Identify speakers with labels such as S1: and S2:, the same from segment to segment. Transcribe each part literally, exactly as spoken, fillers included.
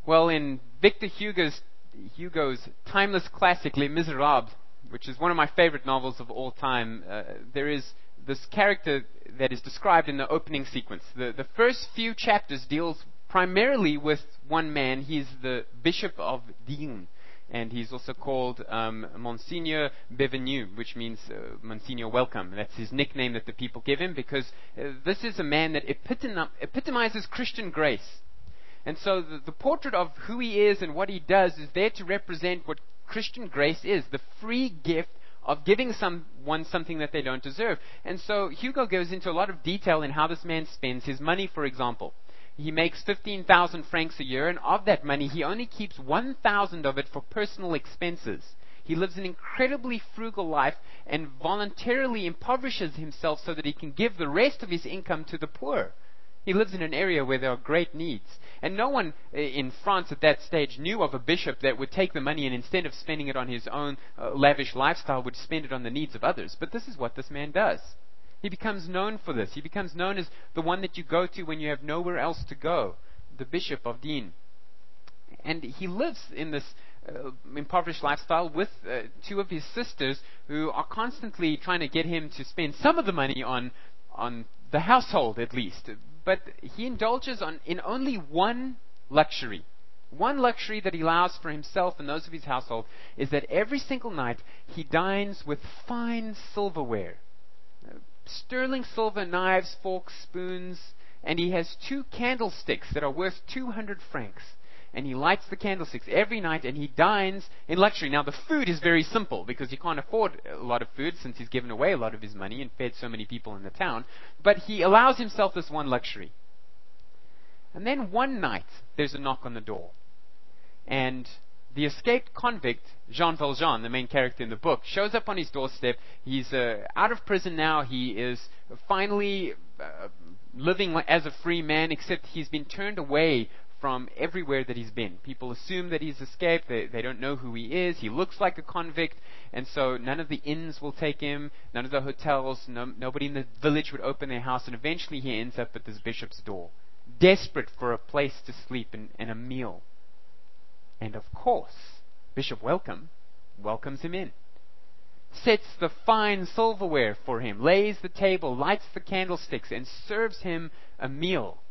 S1: Well, in Victor Hugo's, Hugo's timeless classic, Les Miserables, which is one of my favorite novels of all time, uh, there is this character that is described in the opening sequence. The, the first few chapters deals primarily with one man. He's the Bishop of Digne, and he's also called um, Monseigneur Bienvenu, which means uh, Monsignor Welcome. That's his nickname that the people give him, because uh, this is a man that epitom- epitomizes Christian grace. And so the, the portrait of who he is and what he does is there to represent what Christian grace is, the free gift of giving someone something that they don't deserve. And so Hugo goes into a lot of detail in how this man spends his money, for example. He makes fifteen thousand francs a year, and of that money, he only keeps one thousand of it for personal expenses. He lives an incredibly frugal life and voluntarily impoverishes himself so that he can give the rest of his income to the poor. He lives in an area where there are great needs. And no one in France at that stage knew of a bishop that would take the money and instead of spending it on his own uh, lavish lifestyle would spend it on the needs of others. But this is what this man does. He becomes known for this. He becomes known as the one that you go to when you have nowhere else to go, the Bishop of Digne. And he lives in this uh, impoverished lifestyle with uh, two of his sisters who are constantly trying to get him to spend some of the money on, on the household at least. But he indulges on, in only one luxury. One luxury that he allows for himself and those of his household is that every single night he dines with fine silverware. Sterling silver knives, forks, spoons, and he has two candlesticks that are worth two hundred francs. And he lights the candlesticks every night and he dines in luxury. Now the food is very simple because he can't afford a lot of food since he's given away a lot of his money and fed so many people in the town. But he allows himself this one luxury. And then one night there's a knock on the door. And the escaped convict, Jean Valjean, the main character in the book, shows up on his doorstep. He's uh, out of prison now. He is finally uh, living as a free man, except he's been turned away from everywhere that he's been. People assume that he's escaped. They, they don't know who he is. He looks like a convict, and so none of the inns will take him, none of the hotels, no, nobody in the village would open their house, and eventually he ends up at this bishop's door, desperate for a place to sleep and, and a meal. And of course, Bishop Welcome welcomes him in, sets the fine silverware for him, lays the table, lights the candlesticks, and serves him a meal.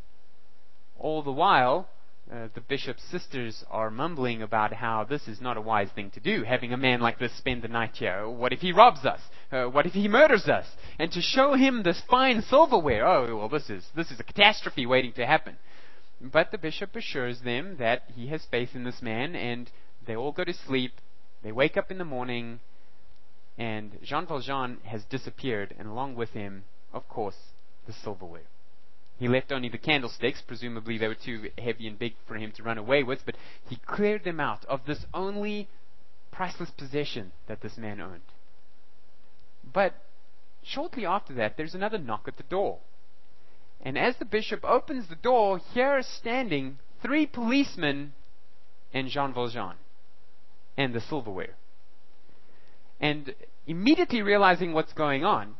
S1: All the while, uh, the bishop's sisters are mumbling about how this is not a wise thing to do, having a man like this spend the night here. What if he robs us? Uh, what if he murders us? And to show him this fine silverware, oh, well, this is this is a catastrophe waiting to happen. But the bishop assures them that he has faith in this man, and they all go to sleep. They wake up in the morning, and Jean Valjean has disappeared, and along with him, of course, the silverware. He left only the candlesticks. Presumably they were too heavy and big for him to run away with, but he cleared them out of this only priceless possession that this man owned. But shortly after that, there's another knock at the door. And as the bishop opens the door, here are standing three policemen and Jean Valjean and the silverware. And immediately realizing what's going on,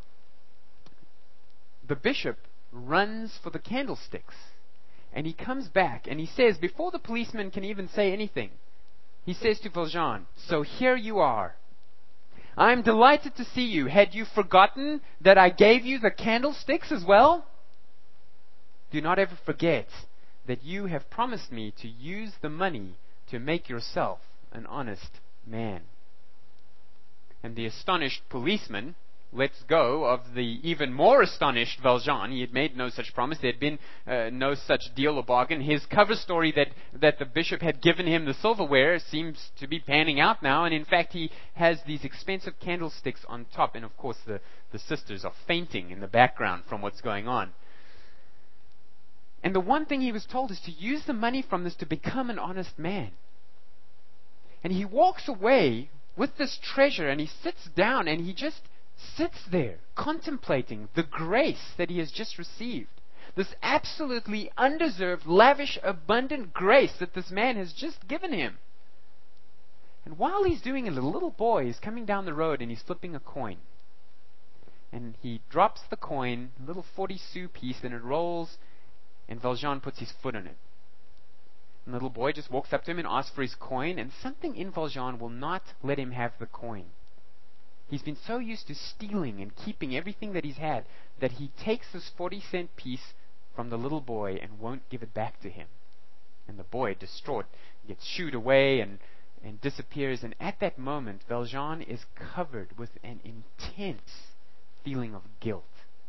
S1: the bishop runs for the candlesticks. And he comes back and he says, before the policeman can even say anything, he says to Valjean, "So here you are. I'm delighted to see you. Had you forgotten that I gave you the candlesticks as well? Do not ever forget that you have promised me to use the money to make yourself an honest man." And the astonished policeman lets go of the even more astonished Valjean. He had made no such promise. There had been uh, no such deal or bargain. His cover story that, that the bishop had given him the silverware seems to be panning out now. And in fact, he has these expensive candlesticks on top. And of course, the, the sisters are fainting in the background from what's going on. And the one thing he was told is to use the money from this to become an honest man. And he walks away with this treasure and he sits down and he just sits there contemplating the grace that he has just received. This absolutely undeserved, lavish, abundant grace that this man has just given him. And while he's doing it, a little boy is coming down the road and he's flipping a coin. And he drops the coin, a little forty sou piece, and it rolls, and Valjean puts his foot on it. And the little boy just walks up to him and asks for his coin, and something in Valjean will not let him have the coin. He's been so used to stealing and keeping everything that he's had that he takes this forty cent piece from the little boy and won't give it back to him. And the boy, distraught, gets shooed away and, and disappears. And at that moment, Valjean is covered with an intense feeling of guilt.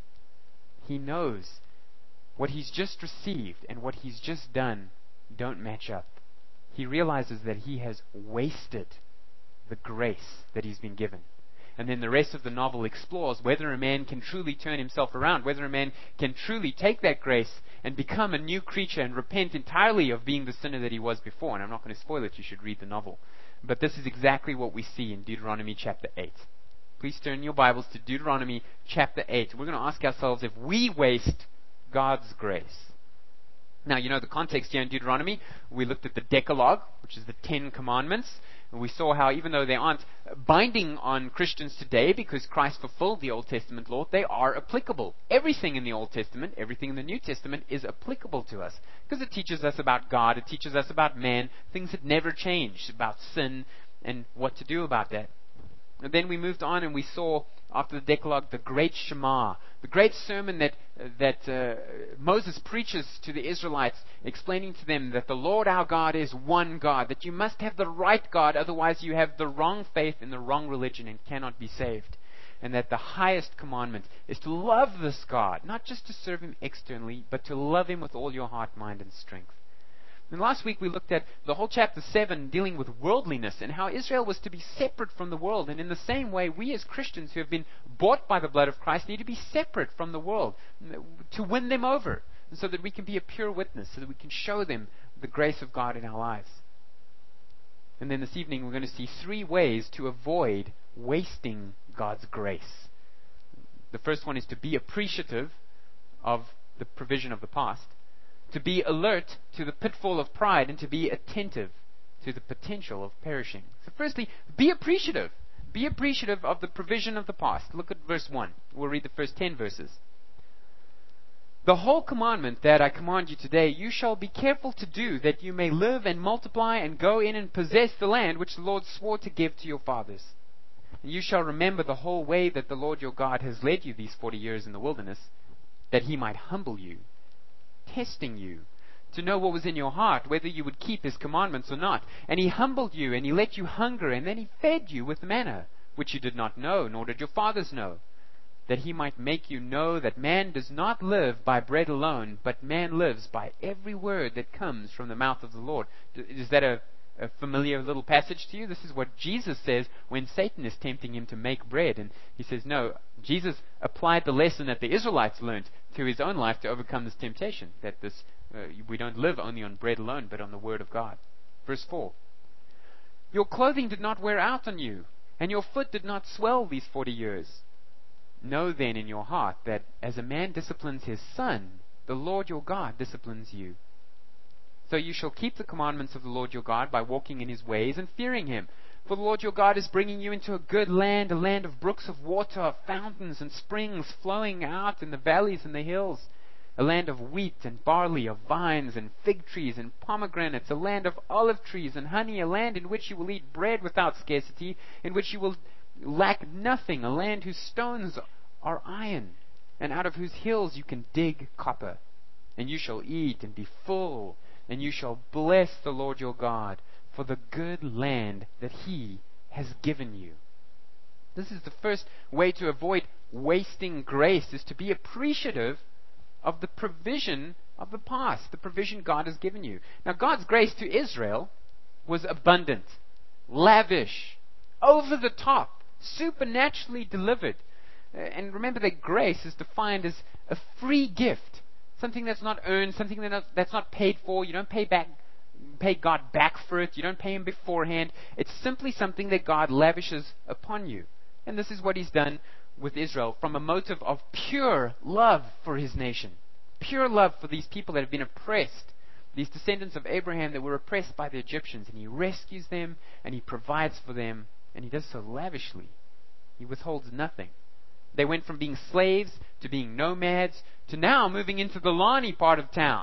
S1: He knows what he's just received and what he's just done don't match up. He realizes that he has wasted the grace that he's been given. And then the rest of the novel explores whether a man can truly turn himself around, whether a man can truly take that grace and become a new creature and repent entirely of being the sinner that he was before. And I'm not going to spoil it, you should read the novel. But this is exactly what we see in Deuteronomy chapter eight. Please turn your Bibles to Deuteronomy chapter eight. We're going to ask ourselves if we waste God's grace. Now, you know the context here in Deuteronomy. We looked at the Decalogue, which is the Ten Commandments. And we saw how even though they aren't binding on Christians today because Christ fulfilled the Old Testament law, they are applicable. Everything in the Old Testament, everything in the New Testament is applicable to us. Because it teaches us about God, it teaches us about man, things that never change, about sin and what to do about that. And then we moved on and we saw, after the Decalogue, the great Shema, the great sermon that uh, that uh, Moses preaches to the Israelites, explaining to them that the Lord our God is one God, that you must have the right God, otherwise you have the wrong faith in the wrong religion and cannot be saved. And that the highest commandment is to love this God, not just to serve Him externally, but to love Him with all your heart, mind, and strength. And last week we looked at the whole chapter seven dealing with worldliness and how Israel was to be separate from the world. And in the same way, we as Christians who have been bought by the blood of Christ need to be separate from the world to win them over so that we can be a pure witness, so that we can show them the grace of God in our lives. And then this evening we're going to see three ways to avoid wasting God's grace. The first one is to be appreciative of the provision of the past, to be alert to the pitfall of pride, and to be attentive to the potential of perishing. So firstly, be appreciative. Be appreciative of the provision of the past. Look at verse one. We'll read the first ten verses. The whole commandment that I command you today, you shall be careful to do, that you may live and multiply and go in and possess the land which the Lord swore to give to your fathers. And you shall remember the whole way that the Lord your God has led you these forty years in the wilderness, that He might humble you, testing you to know what was in your heart, whether you would keep His commandments or not. And He humbled you, and He let you hunger, and then He fed you with manna, which you did not know, nor did your fathers know, that He might make you know that man does not live by bread alone, but man lives by every word that comes from the mouth of the Lord. Is that a, a familiar little passage to you? This is what Jesus says when Satan is tempting Him to make bread. And He says, no, Jesus applied the lesson that the Israelites learned to His own life to overcome this temptation, that this uh, we don't live only on bread alone, but on the Word of God. Verse four. Your clothing did not wear out on you, and your foot did not swell these forty years. Know then in your heart that as a man disciplines his son, the Lord your God disciplines you. So you shall keep the commandments of the Lord your God by walking in His ways and fearing Him. For the Lord your God is bringing you into a good land, a land of brooks of water, of fountains and springs flowing out in the valleys and the hills, a land of wheat and barley, of vines and fig trees and pomegranates, a land of olive trees and honey, a land in which you will eat bread without scarcity, in which you will lack nothing, a land whose stones are iron, and out of whose hills you can dig copper. And you shall eat and be full, and you shall bless the Lord your God for the good land that He has given you. This is the first way to avoid wasting grace, is to be appreciative of the provision of the past, the provision God has given you. Now, God's grace to Israel was abundant, lavish, over the top, supernaturally delivered. Uh, and remember that grace is defined as a free gift, something that's not earned, something that not, that's not paid for. You don't pay back, pay God back for it. You don't pay Him beforehand. It's simply something that God lavishes upon you. And this is what He's done with Israel from a motive of pure love for His nation, pure love for these people that have been oppressed, these descendants of Abraham that were oppressed by the Egyptians. And He rescues them, and He provides for them, and He does so lavishly. He withholds nothing. They went from being slaves to being nomads to now moving into the Lani part of town.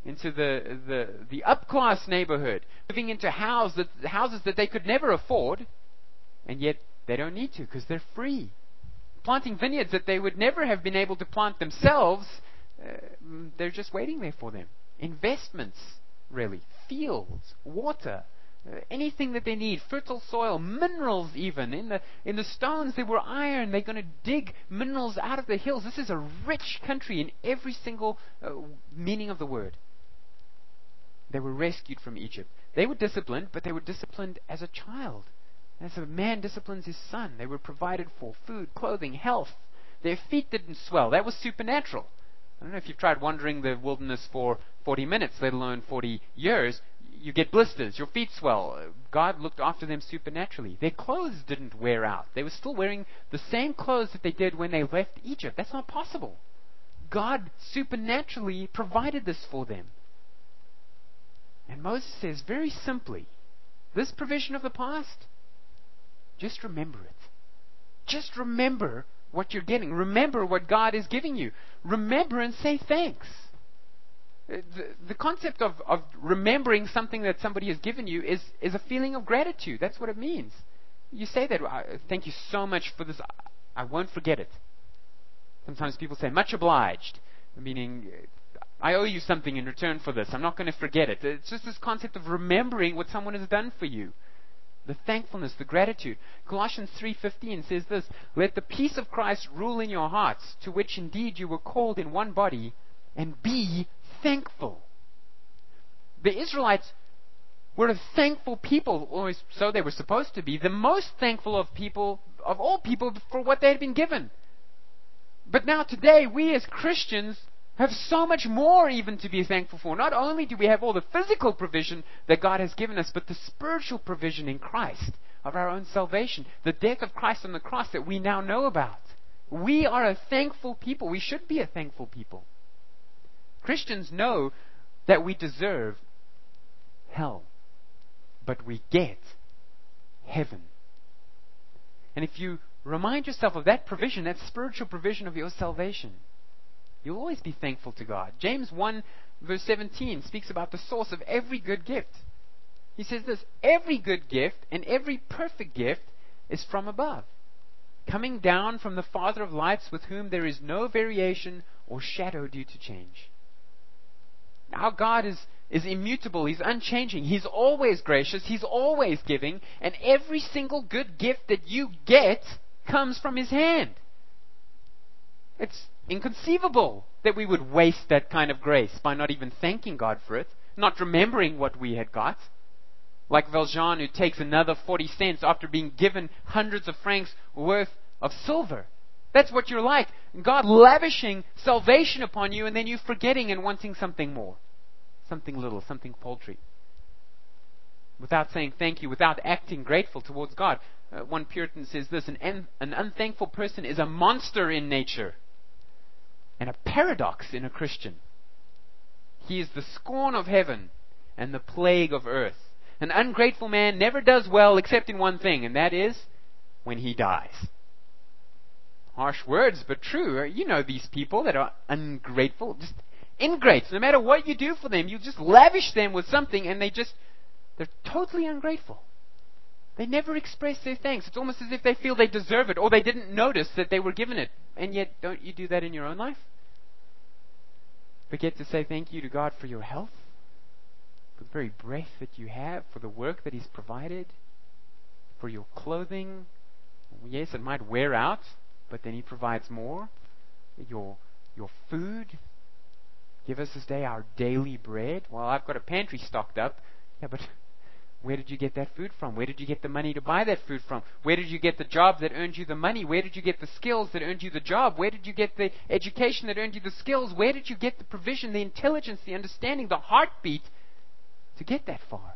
S1: into the, the, the up-class neighborhood, moving into house that, houses that they could never afford, and yet they don't need to because they're free. Planting vineyards that they would never have been able to plant themselves, uh, they're just waiting there for them. Investments, really. Fields, water, uh, anything that they need, fertile soil, minerals even. In the, in the stones there were iron. They're going to dig minerals out of the hills. This is a rich country in every single uh, meaning of the word. They were rescued from Egypt. They were disciplined, but they were disciplined as a child. As a man disciplines his son. They were provided for food, clothing, health. Their feet didn't swell. That was supernatural. I don't know if you've tried wandering the wilderness for forty minutes, let alone forty years. You get blisters. Your feet swell. God looked after them supernaturally. Their clothes didn't wear out. They were still wearing the same clothes that they did when they left Egypt. That's not possible. God supernaturally provided this for them. And Moses says very simply, this provision of the past, just remember it. Just remember what you're getting. Remember what God is giving you. Remember and say thanks. The, the concept of, of remembering something that somebody has given you is, is a feeling of gratitude. That's what it means. You say that, thank you so much for this. I won't forget it. Sometimes people say, much obliged, meaning I owe you something in return for this. I'm not going to forget it. It's just this concept of remembering what someone has done for you. The thankfulness, the gratitude. Colossians three fifteen says this, let the peace of Christ rule in your hearts, to which indeed you were called in one body, and be thankful. The Israelites were a thankful people, or so they were supposed to be, the most thankful of people, of all people, for what they had been given. But now today, we as Christians have so much more even to be thankful for. Not only do we have all the physical provision that God has given us, but the spiritual provision in Christ of our own salvation. The death of Christ on the cross that we now know about. We are a thankful people. We should be a thankful people. Christians know that we deserve hell, but we get heaven. And if you remind yourself of that provision, that spiritual provision of your salvation, you'll always be thankful to God. James one verse seventeen speaks about the source of every good gift. He says this, every good gift and every perfect gift is from above, coming down from the Father of lights, with whom there is no variation or shadow due to change. Our God is, is immutable. He's unchanging. He's always gracious. He's always giving. And every single good gift that you get comes from His hand. It's inconceivable that we would waste that kind of grace by not even thanking God for it, not remembering what we had got. Like Valjean, who takes another forty cents after being given hundreds of francs worth of silver. That's what you're like. God lavishing salvation upon you, and then you forgetting and wanting something more. Something little, something paltry. Without saying thank you, without acting grateful towards God. Uh, one Puritan says this, an, un- an unthankful person is a monster in nature and a paradox in a Christian. He is the scorn of heaven and the plague of earth. An ungrateful man never does well except in one thing, and that is when he dies. Harsh words, but true. You know these people that are ungrateful, just ingrates. No matter what you do for them, you just lavish them with something, and they just, they're totally ungrateful. They never express their thanks. It's almost as if they feel they deserve it, or they didn't notice that they were given it. And yet, don't you do that in your own life? Forget to say thank you to God for your health, for the very breath that you have, for the work that He's provided, for your clothing. Yes, it might wear out, but then He provides more. Your your food. Give us this day our daily bread. Well, I've got a pantry stocked up. Yeah, but where did you get that food from? Where did you get the money to buy that food from? Where did you get the job that earned you the money? Where did you get the skills that earned you the job? Where did you get the education that earned you the skills? Where did you get the provision, the intelligence, the understanding, the heartbeat to get that far?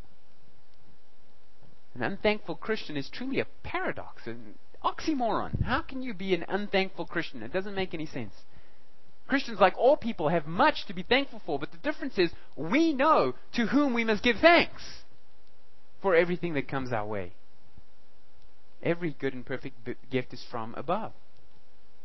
S1: An unthankful Christian is truly a paradox, an oxymoron. How can you be an unthankful Christian? It doesn't make any sense. Christians, like all people, have much to be thankful for, but the difference is we know to whom we must give thanks for everything that comes our way. Every good and perfect b- gift is from above.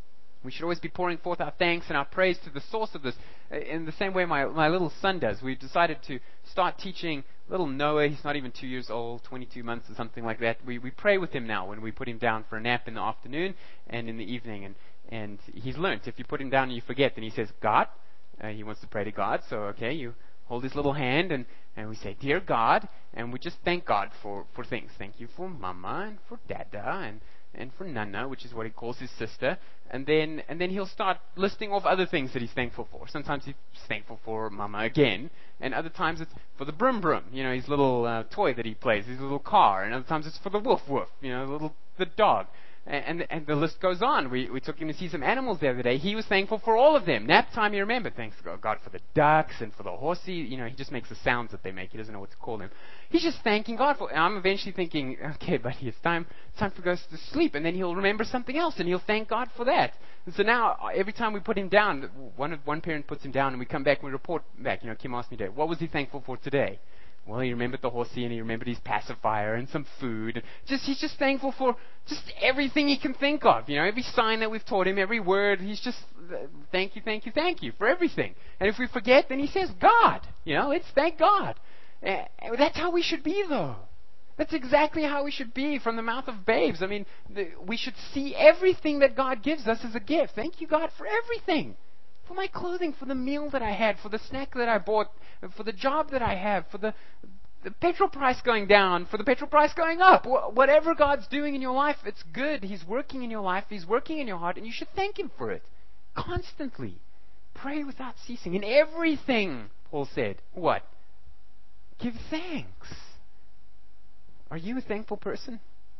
S1: We should always be pouring forth our thanks and our praise to the source of this. Uh, In the same way my, my little son does. We've decided to start teaching little Noah. He's not even two years old, twenty-two months or something like that. We, we pray with him now when we put him down for a nap in the afternoon and in the evening. And, and he's learned. If you put him down and you forget, then he says, God. Uh, he wants to pray to God. So, okay, you hold his little hand and, and we say, Dear God. And we just thank God for, for things. Thank you for Mama and for Dada and and for Nana, which is what he calls his sister, and then and then he'll start listing off other things that he's thankful for. Sometimes he's thankful for Mama again, and other times it's for the broom broom, you know, his little uh, toy that he plays, his little car, and other times it's for the woof woof, you know, the little the dog. And, and, and the list goes on. We, we took him to see some animals the other day. He was thankful for all of them. Nap time, you remember. Thanks God for the ducks and for the horsey. You know, he just makes the sounds that they make. He doesn't know what to call them. He's just thanking God for it. And I'm eventually thinking, okay, buddy, it's time, it's time for us to sleep. And then he'll remember something else, and he'll thank God for that. And so now, every time we put him down, one, one parent puts him down, and we come back and we report back. You know, Kim asked me today, what was he thankful for today? Well, he remembered the horsey, and he remembered his pacifier, and some food. And just he's just thankful for just everything he can think of. You know, every sign that we've taught him, every word. He's just uh, thank you, thank you, thank you for everything. And if we forget, then he says God. You know, it's thank God. Uh, that's how we should be, though. That's exactly how we should be from the mouth of babes. I mean, the, we should see everything that God gives us as a gift. Thank you, God, for everything. For my clothing, for the meal that I had, for the snack that I bought, for the job that I have, for the, the petrol price going down, for the petrol price going up. Wh- whatever God's doing in your life, it's good. He's working in your life. He's working in your heart, and you should thank Him for it. Constantly. Pray without ceasing. In everything, Paul said, what? Give thanks. Are you a thankful person?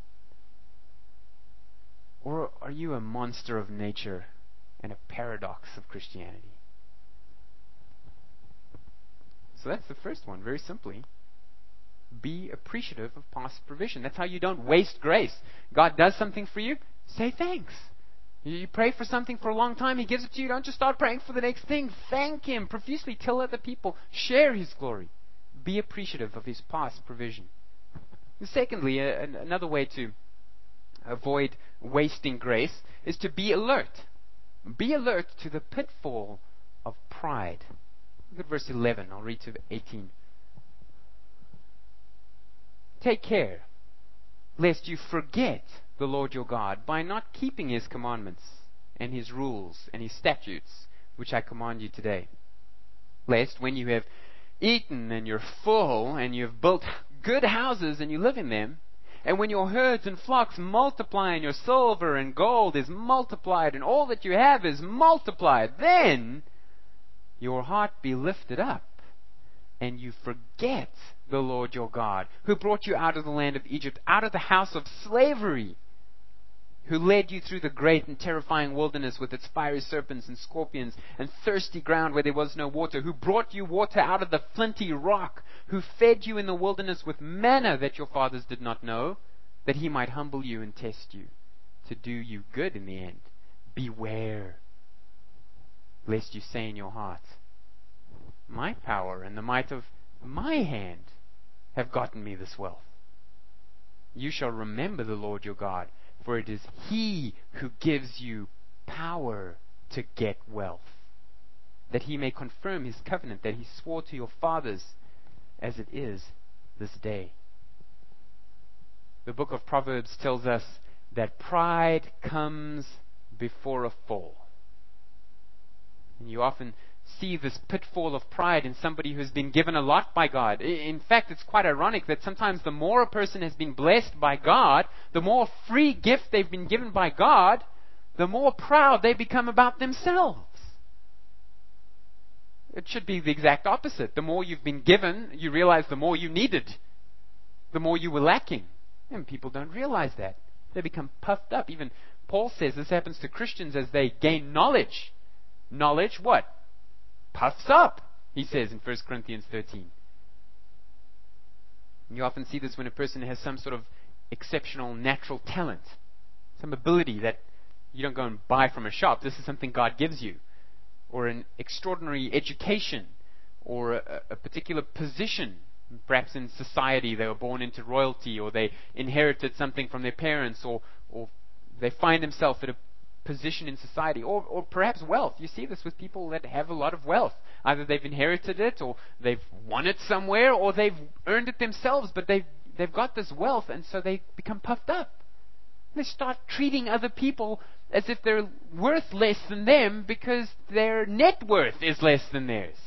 S1: Or are you a monster of nature and a paradox of Christianity? So that's the first one, very simply. Be appreciative of past provision. That's how you don't waste grace. God does something for you, say thanks. You pray for something for a long time, He gives it to you, don't just start praying for the next thing. Thank Him profusely, tell other people, share His glory. Be appreciative of His past provision. And secondly, uh, another way to avoid wasting grace is to be alert. Be alert to the pitfall of pride. Look at verse eleven. I'll read to eighteen. Take care, lest you forget the Lord your God by not keeping His commandments and His rules and His statutes, which I command you today. Lest when you have eaten and you're full and you've built good houses and you live in them, and when your herds and flocks multiply and your silver and gold is multiplied and all that you have is multiplied, then your heart be lifted up and you forget the Lord your God, who brought you out of the land of Egypt, out of the house of slavery, who led you through the great and terrifying wilderness with its fiery serpents and scorpions and thirsty ground where there was no water, who brought you water out of the flinty rock, who fed you in the wilderness with manna that your fathers did not know, that He might humble you and test you, to do you good in the end. Beware, lest you say in your heart, my power and the might of my hand have gotten me this wealth. You shall remember the Lord your God, for it is He who gives you power to get wealth, that He may confirm His covenant that He swore to your fathers, as it is this day. The book of Proverbs tells us that pride comes before a fall. And you often see this pitfall of pride in somebody who's been given a lot by God. In fact, it's quite ironic that sometimes the more a person has been blessed by God, the more free gift they've been given by God, the more proud they become about themselves. It should be the exact opposite. The more you've been given, you realize the more you needed, the more you were lacking. And people don't realize that. They become puffed up. Even Paul says this happens to Christians as they gain knowledge. Knowledge, what? Puffs up, he says in First Corinthians thirteen. You often see this when a person has some sort of exceptional natural talent, some ability that you don't go and buy from a shop. This is something God gives you. Or an extraordinary education, or a, a particular position. Perhaps in society they were born into royalty, or they inherited something from their parents, or, or they find themselves at a position in society, or, or perhaps wealth. You see this with people that have a lot of wealth. Either they've inherited it, or they've won it somewhere, or they've earned it themselves, but they've, they've got this wealth, and so they become puffed up. They start treating other people as if they're worth less than them because their net worth is less than theirs.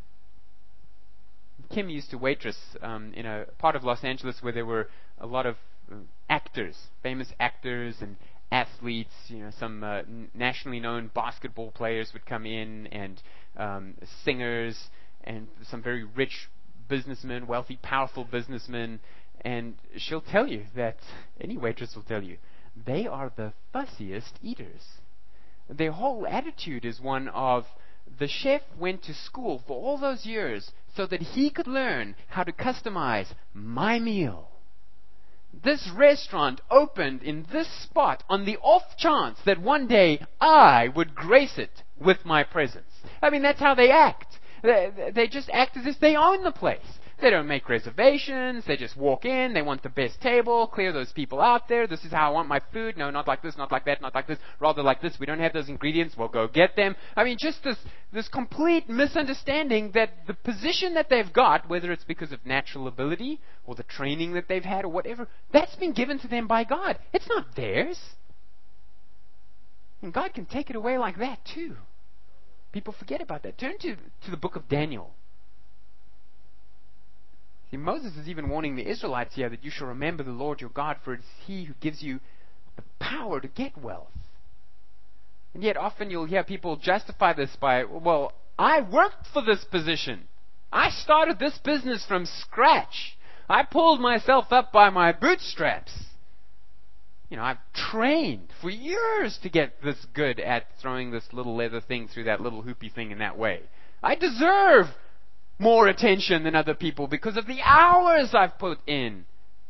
S1: Kim used to waitress um, in a part of Los Angeles where there were a lot of uh, actors, famous actors and athletes. You know, some uh, n- nationally known basketball players would come in, and um, singers, and some very rich businessmen, wealthy, powerful businessmen. And she'll tell you that, any waitress will tell you, they are the fussiest eaters. Their whole attitude is one of, the chef went to school for all those years so that he could learn how to customize my meal. This restaurant opened in this spot on the off chance that one day I would grace it with my presence. I mean, that's how they act. They, they just act as if they own the place. They don't make reservations. They just walk in. They want the best table. Clear those people out there. This is how I want my food. No, not like this, not like that, not like this. Rather like this. We don't have those ingredients. We'll go get them. I mean, just this, this complete misunderstanding that the position that they've got, whether it's because of natural ability or the training that they've had or whatever, that's been given to them by God. It's not theirs. And God can take it away like that too. People forget about that. Turn to, to the book of Daniel. See, Moses is even warning the Israelites here that you shall remember the Lord your God, for it is He who gives you the power to get wealth. And yet often you'll hear people justify this by, well, I worked for this position. I started this business from scratch. I pulled myself up by my bootstraps. You know, I've trained for years to get this good at throwing this little leather thing through that little hoopy thing in that way. I deserve more attention than other people because of the hours I've put in.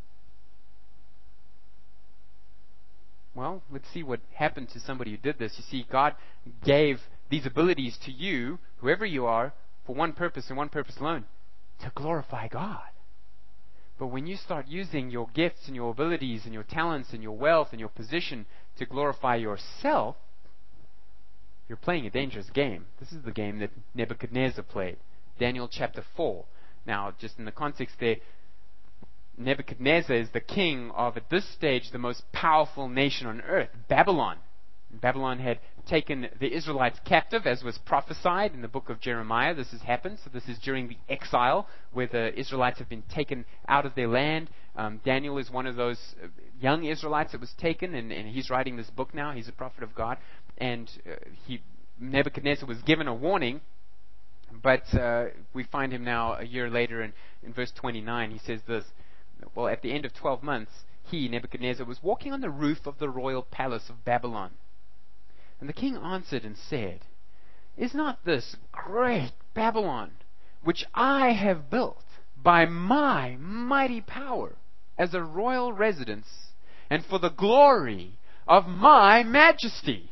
S1: Well, let's see what happened to somebody who did this. You see, God gave these abilities to you, whoever you are, for one purpose and one purpose alone, to glorify God. But when you start using your gifts and your abilities and your talents and your wealth and your position to glorify yourself, you're playing a dangerous game. This is the game that Nebuchadnezzar played. Daniel chapter four. Now, just in the context there, Nebuchadnezzar is the king of, at this stage, the most powerful nation on earth, Babylon. Babylon had taken the Israelites captive, as was prophesied in the book of Jeremiah. This has happened. So this is during the exile, where the Israelites have been taken out of their land. Um, Daniel is one of those young Israelites that was taken, and, and he's writing this book now. He's a prophet of God. And uh, he, Nebuchadnezzar was given a warning. But uh, we find him now a year later in, in verse twenty-nine. He says this, well, at the end of twelve months, he, Nebuchadnezzar, was walking on the roof of the royal palace of Babylon. And the king answered and said, is not this great Babylon, which I have built by my mighty power as a royal residence and for the glory of my majesty?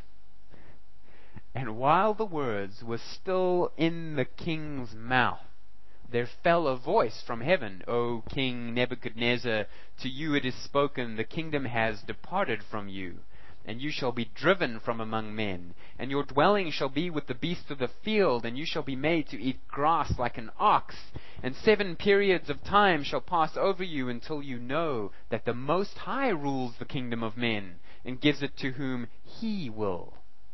S1: And while the words were still in the king's mouth, there fell a voice from heaven, O King Nebuchadnezzar, to you it is spoken, the kingdom has departed from you, and you shall be driven from among men, and your dwelling shall be with the beasts of the field, and you shall be made to eat grass like an ox, and seven periods of time shall pass over you until you know that the Most High rules the kingdom of men, and gives it to whom He will.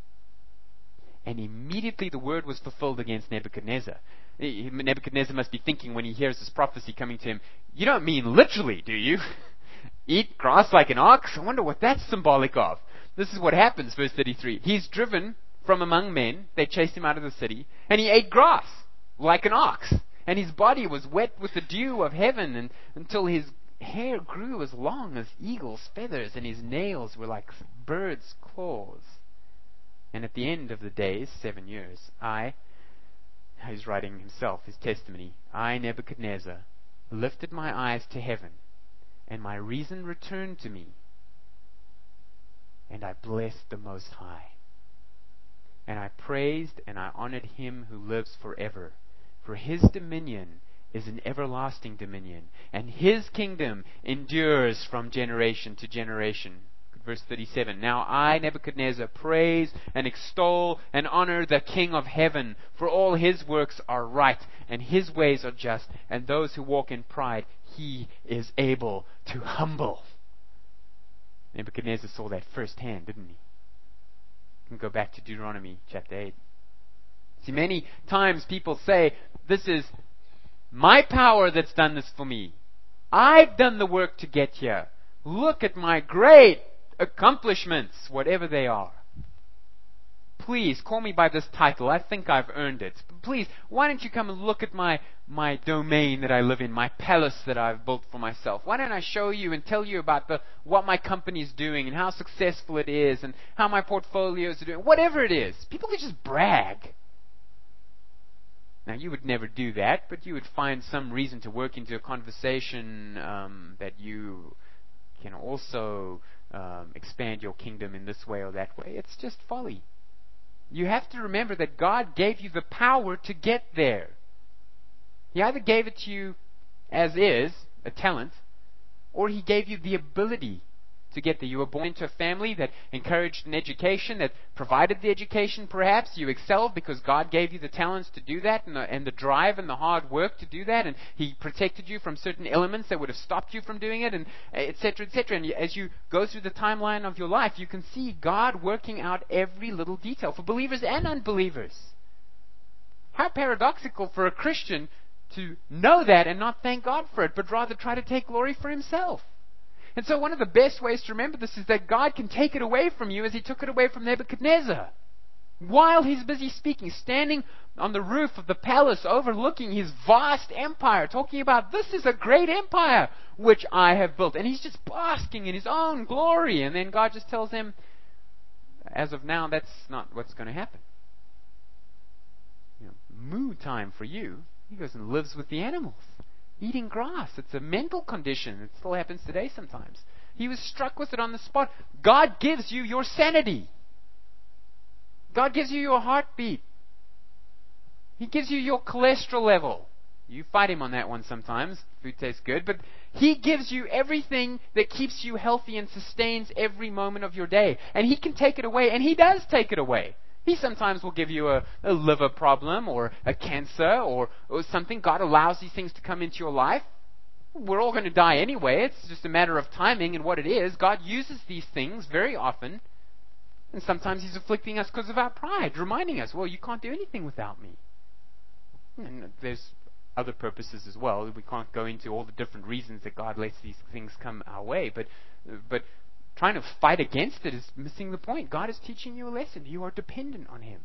S1: And immediately the word was fulfilled against Nebuchadnezzar. Nebuchadnezzar must be thinking when he hears this prophecy coming to him, you don't mean literally, do you? Eat grass like an ox? I wonder what that's symbolic of. This is what happens, verse thirty-three. He's driven from among men. They chased him out of the city. And he ate grass like an ox. And his body was wet with the dew of heaven and, until his hair grew as long as eagle's feathers and his nails were like birds' claws. And at the end of the days, seven years, I, he's writing himself, his testimony, I, Nebuchadnezzar, lifted my eyes to heaven, and my reason returned to me, and I blessed the Most High. And I praised and I honored Him who lives forever, for His dominion is an everlasting dominion, and His kingdom endures from generation to generation. verse thirty-seven. Now I, Nebuchadnezzar, praise and extol and honor the King of heaven, for all his works are right, and his ways are just, and those who walk in pride he is able to humble. Nebuchadnezzar saw that firsthand, didn't he? You can go back to Deuteronomy chapter eight. See, many times people say, this is my power that's done this for me. I've done the work to get here. Look at my great accomplishments, whatever they are. Please, call me by this title. I think I've earned it. Please, why don't you come and look at my, my domain that I live in, my palace that I've built for myself? Why don't I show you and tell you about the, what my company's doing and how successful it is and how my portfolios are doing? Whatever it is. People can just brag. Now, you would never do that, but you would find some reason to work into a conversation um, that you can also um, expand your kingdom in this way or that way. It's just folly. You have to remember that God gave you the power to get there. He either gave it to you as is, a talent, or He gave you the ability to get there. You were born into a family that encouraged an education, that provided the education perhaps. You excelled because God gave you the talents to do that and the, and the drive and the hard work to do that, and He protected you from certain elements that would have stopped you from doing it, and et cetera, et cetera. And as you go through the timeline of your life, you can see God working out every little detail for believers and unbelievers. How paradoxical for a Christian to know that and not thank God for it, but rather try to take glory for himself. And so one of the best ways to remember this is that God can take it away from you as He took it away from Nebuchadnezzar. While he's busy speaking, standing on the roof of the palace overlooking his vast empire, talking about, this is a great empire which I have built. And he's just basking in his own glory. And then God just tells him, as of now, that's not what's going to happen. You know, moo time for you. He goes and lives with the animals. Eating grass. It's a mental condition. It still happens today sometimes. He was struck with it on the spot. God gives you your sanity. God gives you your heartbeat. He gives you your cholesterol level. You fight Him on that one sometimes. Food tastes good. But He gives you everything that keeps you healthy and sustains every moment of your day. And He can take it away. And He does take it away. He sometimes will give you a, a liver problem or a cancer or, or something. God allows these things to come into your life. We're all going to die anyway. It's just a matter of timing and what it is. God uses these things very often. And sometimes He's afflicting us because of our pride, reminding us, well, you can't do anything without me. And there's other purposes as well. We can't go into all the different reasons that God lets these things come our way. But, but trying to fight against it is missing the point. God is teaching you a lesson. You are dependent on Him.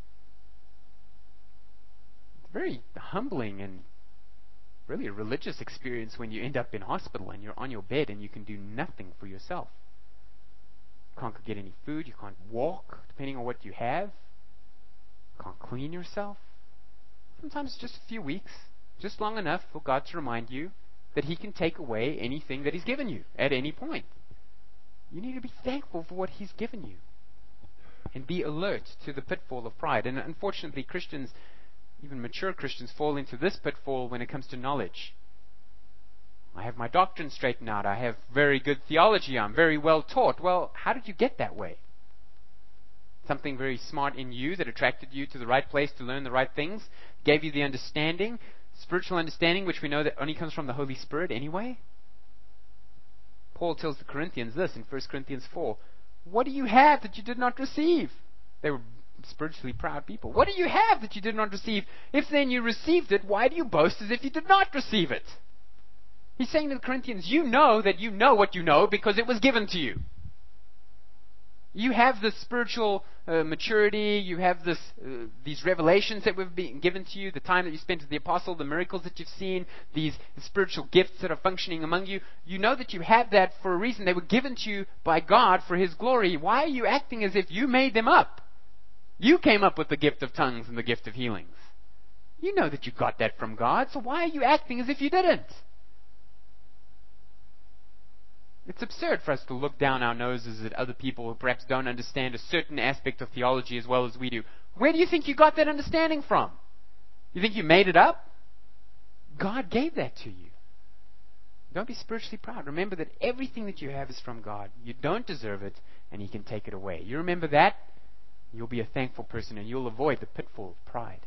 S1: It's very humbling and really a religious experience when you end up in hospital and you're on your bed and you can do nothing for yourself. You can't get any food. You can't walk, depending on what you have. You can't clean yourself. Sometimes just a few weeks, just long enough for God to remind you that He can take away anything that He's given you at any point. You need to be thankful for what He's given you and be alert to the pitfall of pride. And unfortunately, Christians, even mature Christians, fall into this pitfall when it comes to knowledge. I have my doctrine straightened out. I have very good theology. I'm very well taught. Well, how did you get that way? Something very smart in you that attracted you to the right place to learn the right things, gave you the understanding, spiritual understanding, which we know that only comes from the Holy Spirit anyway. Paul tells the Corinthians this in First Corinthians four. What do you have that you did not receive? They were spiritually proud people. What do you have that you did not receive? If then you received it, why do you boast as if you did not receive it? He's saying to the Corinthians, you know that you know what you know because it was given to you. You have this spiritual uh, maturity. You have this uh, these revelations that have been given to you, the time that you spent with the apostle, the miracles that you've seen, these spiritual gifts that are functioning among you. You know that you have that for a reason. They were given to you by God for His glory. Why are you acting as if you made them up? You came up with the gift of tongues and the gift of healings. You know that you got that from God, so why are you acting as if you didn't? It's absurd for us to look down our noses at other people who perhaps don't understand a certain aspect of theology as well as we do. Where do you think you got that understanding from? You think you made it up? God gave that to you. Don't be spiritually proud. Remember that everything that you have is from God. You don't deserve it, and He can take it away. You remember that, you'll be a thankful person, and you'll avoid the pitfall of pride.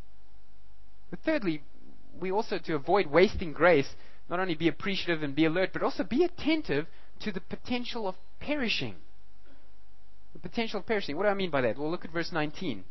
S1: But thirdly, we also, to avoid wasting grace, not only be appreciative and be alert, but also be attentive to the potential of perishing. The potential of perishing. What do I mean by that? Well, look at verse nineteen.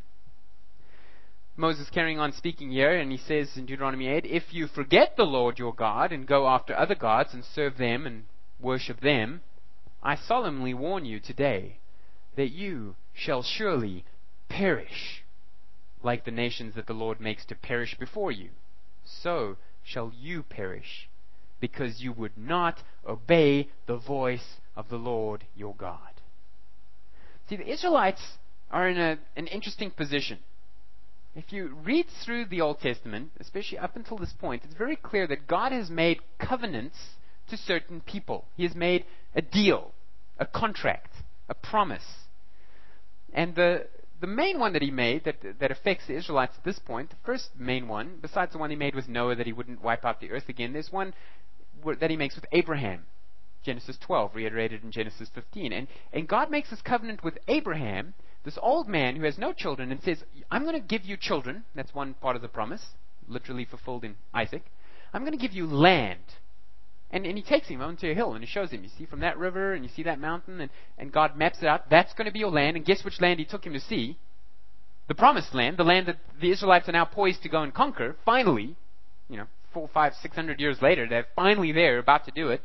S1: Moses carrying on speaking here, and he says in Deuteronomy eight, "If you forget the Lord your God and go after other gods and serve them and worship them, I solemnly warn you today that you shall surely perish like the nations that the Lord makes to perish before you. So shall you perish, because you would not obey the voice of the Lord your God." See, the Israelites are in a, an interesting position. If you read through the Old Testament, especially up until this point, it's very clear that God has made covenants to certain people. He has made a deal, a contract, a promise. And the the main one that He made that that affects the Israelites at this point, the first main one, besides the one He made with Noah that He wouldn't wipe out the earth again, there's one that He makes with Abraham. Genesis twelve, reiterated in Genesis fifteen. And, and God makes this covenant with Abraham, this old man who has no children, and says, I'm going to give you children. That's one part of the promise, literally fulfilled in Isaac. I'm going to give you land. And, and He takes him onto a hill, and He shows him, you see, from that river, and you see that mountain, and, and God maps it out. That's going to be your land. And guess which land He took him to see? The promised land, the land that the Israelites are now poised to go and conquer. Finally, you know, four, five, six hundred years later, they're finally there, about to do it.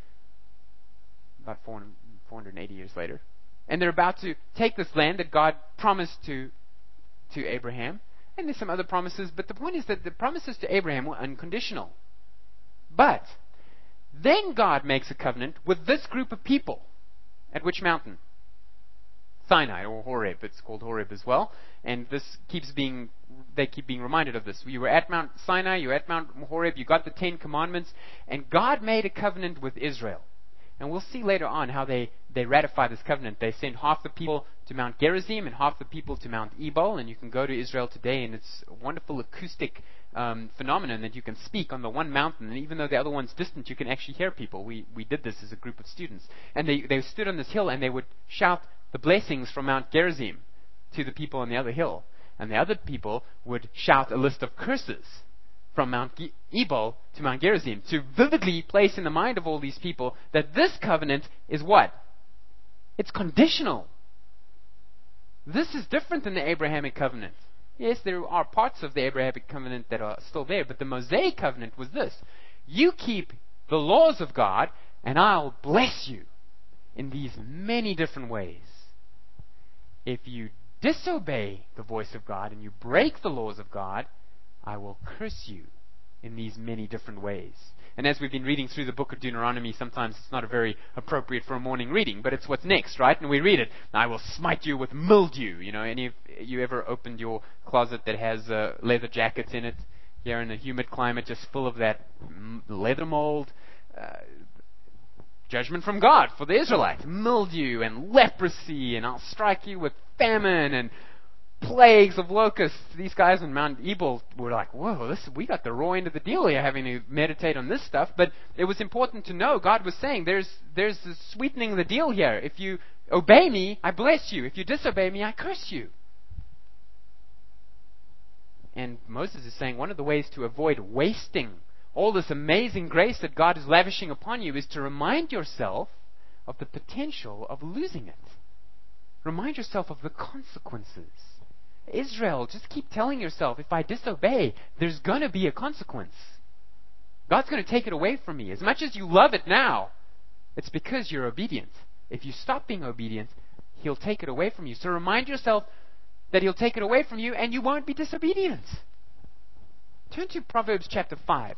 S1: About four hundred eighty years later. And they're about to take this land that God promised to, to Abraham. And there's some other promises, but the point is that the promises to Abraham were unconditional. But then God makes a covenant with this group of people. At which mountain? Sinai, or Horeb. It's called Horeb as well. And this keeps being, they keep being reminded of this. You were at Mount Sinai, you were at Mount Horeb, you got the Ten Commandments, and God made a covenant with Israel. And we'll see later on how they, they ratify this covenant. They send half the people to Mount Gerizim and half the people to Mount Ebal. And you can go to Israel today, and it's a wonderful acoustic um, phenomenon that you can speak on the one mountain. And even though the other one's distant, you can actually hear people. We, we did this as a group of students. And they, they stood on this hill, and they would shout the blessings from Mount Gerizim to the people on the other hill. And the other people would shout a list of curses from Mount Ebal to Mount Gerizim, to vividly place in the mind of all these people that this covenant is what? It's conditional. This is different than the Abrahamic covenant. Yes, there are parts of the Abrahamic covenant that are still there, but the Mosaic covenant was this. You keep the laws of God, and I'll bless you in these many different ways. If you disobey the voice of God and you break the laws of God, I will curse you in these many different ways. And as we've been reading through the book of Deuteronomy, sometimes it's not a very appropriate for a morning reading, but it's what's next, right? And we read it. I will smite you with mildew. You know, any of you ever opened your closet that has uh, leather jackets in it here in a humid climate, just full of that m- leather mold? Uh, judgment from God for the Israelites. Mildew and leprosy, and I'll strike you with famine and plagues of locusts. These guys on Mount Ebal were like, whoa, this, we got the raw end of the deal here, having to meditate on this stuff. But it was important to know, God was saying, there's there's a sweetening of the deal here. If you obey me, I bless you. If you disobey me, I curse you. And Moses is saying one of the ways to avoid wasting all this amazing grace that God is lavishing upon you is to remind yourself of the potential of losing it. Remind yourself of the consequences. Israel, just keep telling yourself, if I disobey, there's going to be a consequence. God's going to take it away from me. As much as you love it now, it's because you're obedient. If you stop being obedient, He'll take it away from you. So remind yourself that He'll take it away from you and you won't be disobedient. Turn to Proverbs chapter five.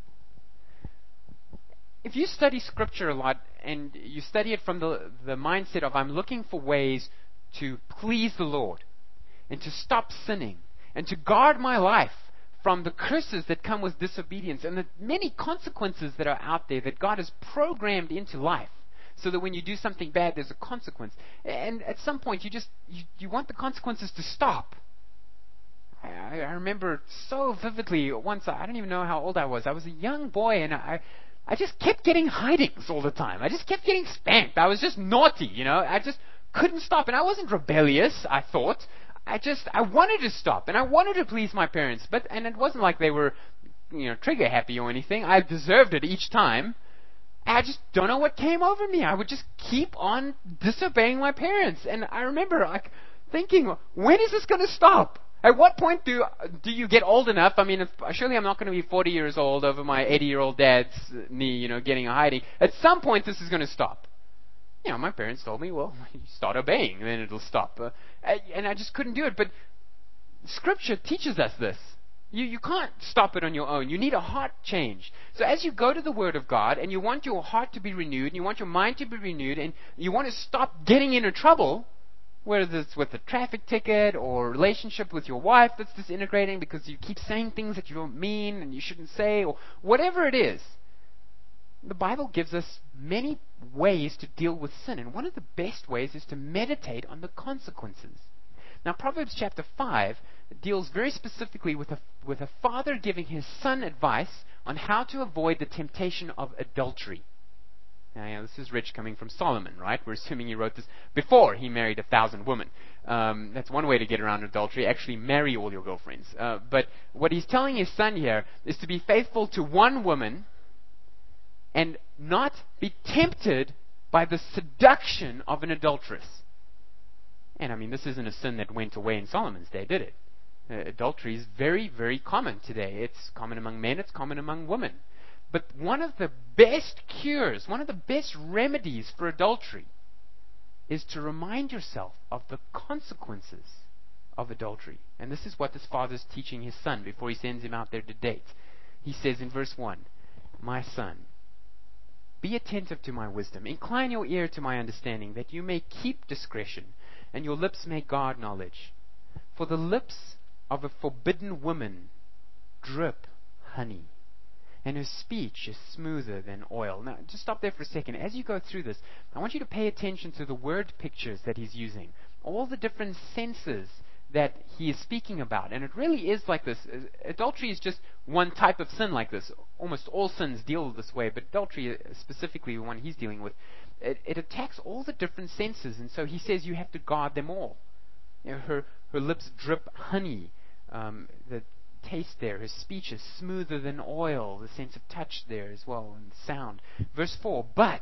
S1: If you study Scripture a lot and you study it from the, the mindset of I'm looking for ways to please the Lord, and to stop sinning, and to guard my life from the curses that come with disobedience, and the many consequences that are out there that God has programmed into life, so that when you do something bad, there's a consequence. And at some point, you just you, you want the consequences to stop. I, I remember so vividly once, I don't even know how old I was. I was a young boy, and I I just kept getting hidings all the time. I just kept getting spanked. I was just naughty, you know. I just couldn't stop. And I wasn't rebellious, I thought. I just, I wanted to stop. And I wanted to please my parents. But, and it wasn't like they were, you know, trigger happy or anything. I deserved it each time. I just don't know what came over me. I would just keep on disobeying my parents. And I remember, like, thinking, when is this going to stop? At what point do do you get old enough? I mean, if, surely I'm not going to be forty years old over my eighty-year-old dad's knee, you know, getting a hiding. At some point, this is going to stop. You know, my parents told me, well, you start obeying, and then it'll stop. Uh, and I just couldn't do it. But Scripture teaches us this. You, you can't stop it on your own. You need a heart change. So as you go to the Word of God, and you want your heart to be renewed, and you want your mind to be renewed, and you want to stop getting into trouble, whether it's with a traffic ticket or relationship with your wife that's disintegrating because you keep saying things that you don't mean and you shouldn't say, or whatever it is. The Bible gives us many ways to deal with sin, and one of the best ways is to meditate on the consequences. Now, Proverbs chapter five deals very specifically with a, with a father giving his son advice on how to avoid the temptation of adultery. Now, you know, this is rich coming from Solomon, right? We're assuming he wrote this before he married a thousand women. Um, that's one way to get around adultery. Actually, marry all your girlfriends. Uh, but what he's telling his son here is to be faithful to one woman and not be tempted by the seduction of an adulteress. And I mean, this isn't a sin that went away in Solomon's day, did it? Uh, adultery is very, very common today. It's common among men. It's common among women. But one of the best cures, one of the best remedies for adultery is to remind yourself of the consequences of adultery. And this is what this father's teaching his son before he sends him out there to date. He says in verse one, "My son, be attentive to my wisdom. Incline your ear to my understanding, that you may keep discretion, and your lips may guard knowledge. For the lips of a forbidden woman drip honey, and her speech is smoother than oil." Now, just stop there for a second. As you go through this, I want you to pay attention to the word pictures that he's using. All the different senses that he is speaking about. And it really is like this. Adultery is just one type of sin like this. Almost all sins deal this way, but adultery, specifically the one he's dealing with, it, it attacks all the different senses. And so he says you have to guard them all. You know, her, her lips drip honey. Um, the taste there. Her speech is smoother than oil. The sense of touch there as well, and sound. Verse four, "But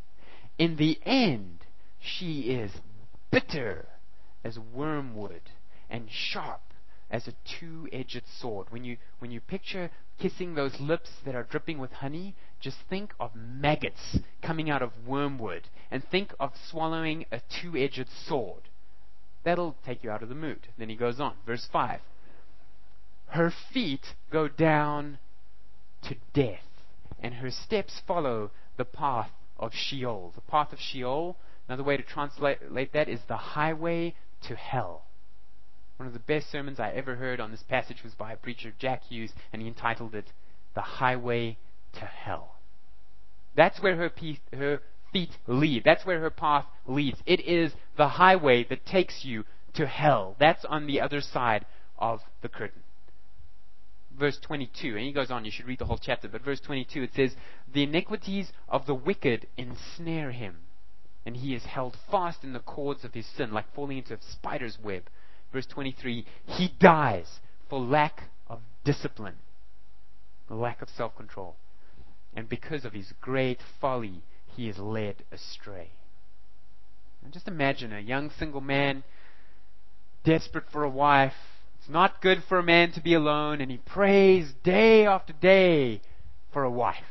S1: in the end she is bitter as wormwood and sharp as a two-edged sword." When you when you picture kissing those lips that are dripping with honey, just think of maggots coming out of wormwood, and think of swallowing a two-edged sword. That'll take you out of the mood. Then he goes on, verse five. "Her feet go down to death, and her steps follow the path of Sheol." The path of Sheol, another way to translate that, is the highway to hell. One of the best sermons I ever heard on this passage was by a preacher, Jack Hughes, and he entitled it, "The Highway to Hell." That's where her, pe- her feet lead. That's where her path leads. It is the highway that takes you to hell. That's on the other side of the curtain. Verse twenty-two, and he goes on, you should read the whole chapter, but verse twenty-two, it says, "The iniquities of the wicked ensnare him, and he is held fast in the cords of his sin, like falling into a spider's web." Verse twenty-three, "He dies for lack of discipline," the lack of self-control. "And because of his great folly, he is led astray." Now just imagine a young single man, desperate for a wife. It's not good for a man to be alone, and he prays day after day for a wife.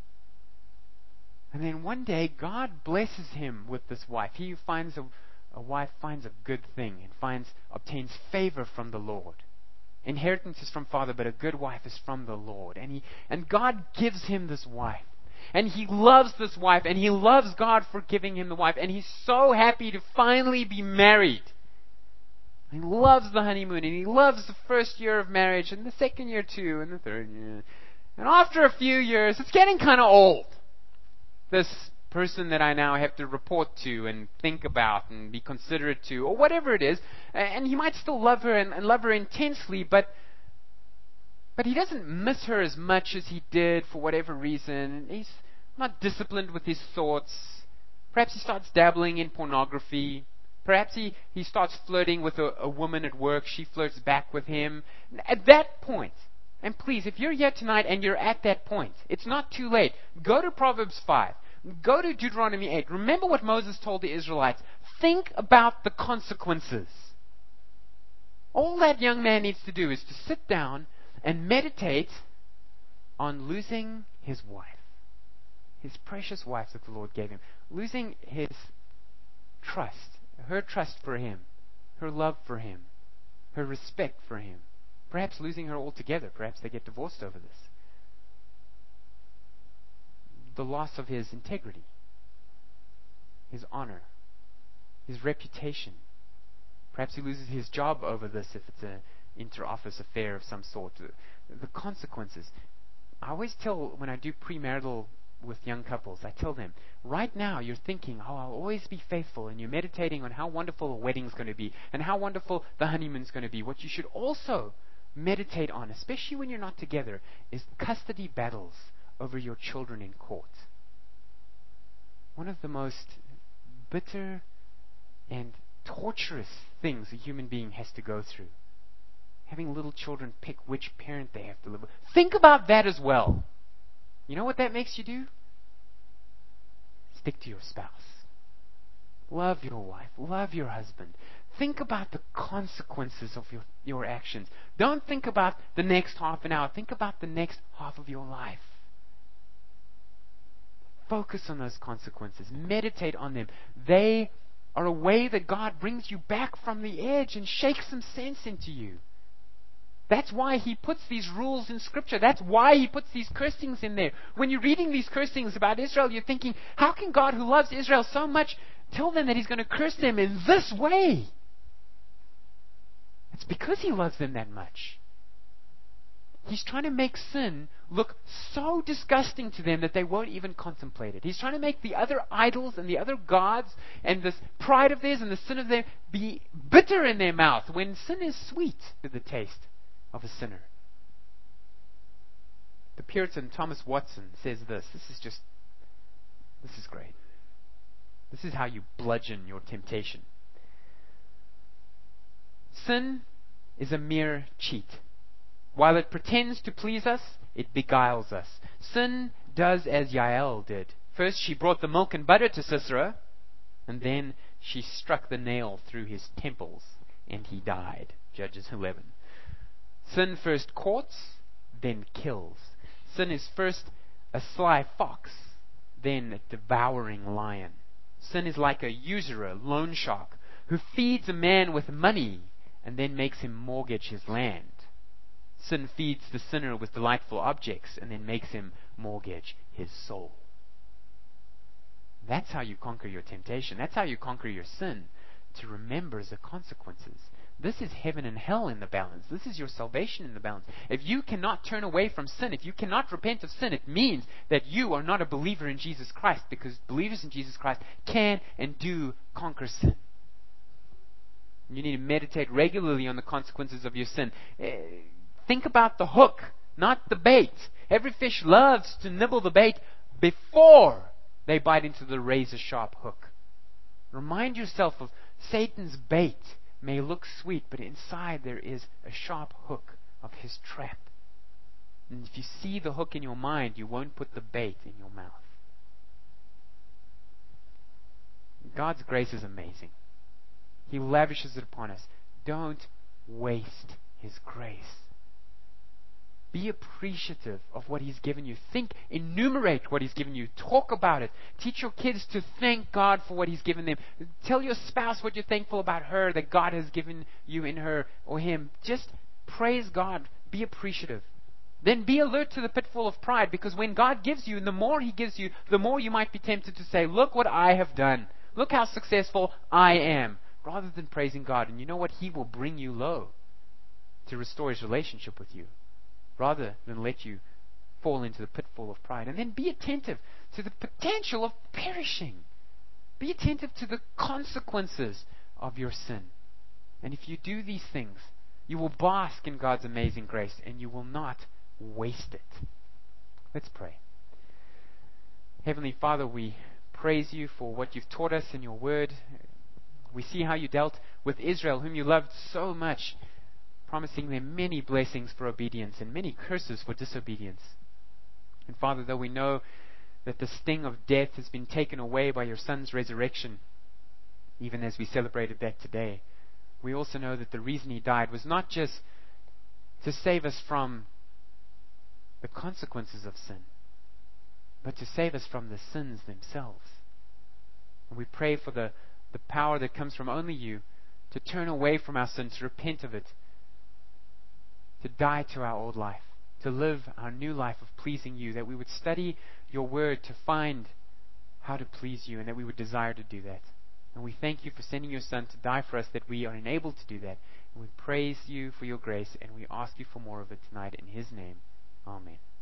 S1: And then one day, God blesses him with this wife. He who finds a, a wife finds a good thing and finds obtains favor from the Lord. Inheritance is from father, but a good wife is from the Lord. And he and God gives him this wife. And he loves this wife, and he loves God for giving him the wife. And he's so happy to finally be married. He loves the honeymoon, and he loves the first year of marriage, and the second year too, and the third year. And after a few years, it's getting kind of old. This person that I now have to report to and think about and be considerate to, or whatever it is. And he might still love her and, and love her intensely, but But he doesn't miss her as much as he did for whatever reason. He's not disciplined with his thoughts. Perhaps he starts dabbling in pornography. Perhaps he, he starts flirting with a, a woman at work. She flirts back with him. At that point, and please, if you're here tonight and you're at that point, it's not too late. Go to Proverbs five. Go to Deuteronomy eight. Remember what Moses told the Israelites. Think about the consequences. All that young man needs to do is to sit down and meditate on losing his wife. His precious wife that the Lord gave him. Losing his trust. Her trust for him. Her love for him. Her respect for him. Perhaps losing her altogether. Perhaps they get divorced over this. The loss of his integrity. His honor. His reputation. Perhaps he loses his job over this if it's an inter-office affair of some sort. The consequences. I always tell, when I do premarital with young couples, I tell them, right now you're thinking, oh, I'll always be faithful, and you're meditating on how wonderful a wedding's going to be, and how wonderful the honeymoon's going to be. What you should also meditate on, especially when you're not together, is custody battles over your children in court. One of the most bitter and torturous things a human being has to go through. Having little children pick which parent they have to live with. Think about that as well. You know what that makes you do? Stick to your spouse. Love your wife. Love your husband. Think about the consequences of your, your actions. Don't think about the next half an hour. Think about the next half of your life. Focus on those consequences. Meditate on them. They are a way that God brings you back from the edge and shakes some sense into you. That's why He puts these rules in Scripture. That's why He puts these cursings in there. When you're reading these cursings about Israel, you're thinking, how can God, who loves Israel so much, tell them that He's going to curse them in this way? It's because He loves them that much. He's trying to make sin look so disgusting to them that they won't even contemplate it. He's trying to make the other idols and the other gods and this pride of theirs and the sin of theirs be bitter in their mouth when sin is sweet to the taste of a sinner. The Puritan Thomas Watson says this. This is just, this is great. This is how you bludgeon your temptation. Sin is a mere cheat. While it pretends to please us, it beguiles us. Sin does as Yael did. First she brought the milk and butter to Sisera, and then she struck the nail through his temples, and he died. Judges eleven. Sin first courts, then kills. Sin is first a sly fox, then a devouring lion. Sin is like a usurer, loan shark, who feeds a man with money and then makes him mortgage his land. Sin feeds the sinner with delightful objects and then makes him mortgage his soul. That's how you conquer your temptation. That's how you conquer your sin. To remember the consequences. This is heaven and hell in the balance. This is your salvation in the balance. If you cannot turn away from sin, if you cannot repent of sin, it means that you are not a believer in Jesus Christ, because believers in Jesus Christ can and do conquer sin. You need to meditate regularly on the consequences of your sin. Think about the hook, not the bait. Every fish loves to nibble the bait before they bite into the razor-sharp hook. Remind yourself of Satan's bait. May look sweet, but inside there is a sharp hook of his trap. And if you see the hook in your mind, you won't put the bait in your mouth. God's grace is amazing. He lavishes it upon us. Don't waste His grace. Be appreciative of what He's given you. Think, enumerate what He's given you. Talk about it. Teach your kids to thank God for what He's given them. Tell your spouse what you're thankful about her, that God has given you in her or him. Just praise God. Be appreciative. Then be alert to the pitfall of pride, because when God gives you, and the more He gives you, the more you might be tempted to say, look what I have done. Look how successful I am. Rather than praising God. And you know what? He will bring you low to restore His relationship with you, rather than let you fall into the pitfall of pride. And then be attentive to the potential of perishing. Be attentive to the consequences of your sin. And if you do these things, You will bask in God's amazing grace, and you will not waste it. Let's pray. Heavenly Father, we praise you for what you've taught us in your word. We see how you dealt with Israel, whom you loved so much, promising them many blessings for obedience and many curses for disobedience. And Father, though we know that the sting of death has been taken away by your Son's resurrection, even as we celebrated that today, we also know that the reason he died was not just to save us from the consequences of sin, but to save us from the sins themselves. And we pray for the, the power that comes from only you to turn away from our sin, to repent of it, to die to our old life, to live our new life of pleasing you, that we would study your word to find how to please you, and that we would desire to do that. And we thank you for sending your Son to die for us, that we are enabled to do that. And we praise you for your grace, and we ask you for more of it tonight in his name. Amen.